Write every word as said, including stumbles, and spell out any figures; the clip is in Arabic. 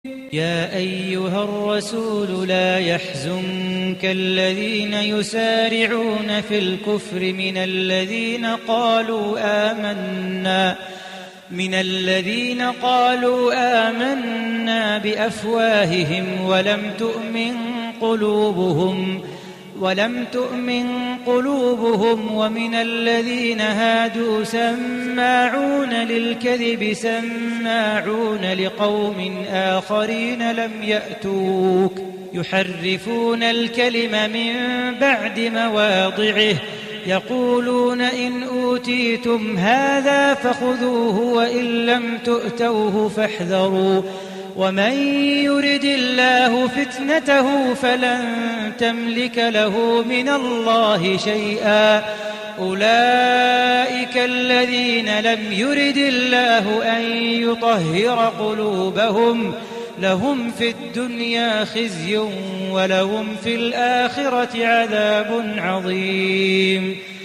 يا أيها الرسول لا يحزنك الذين يسارعون في الكفر من الذين قالوا آمنا من الذين قالوا آمنا بأفواههم ولم تؤمن قلوبهم ولم تؤمن قلوبهم ومن الذين هادوا سماعون للكذب سماعون لقوم آخرين لم يأتوك يحرفون الكلم من بعد مواضعه يقولون إن أوتيتم هذا فخذوه وإن لم تؤتوه فاحذروا ومن يرد الله فتنته فلن تملك له من الله شيئا أولئك الذين لم يرد الله أن يطهر قلوبهم لهم في الدنيا خزي ولهم في الآخرة عذاب عظيم.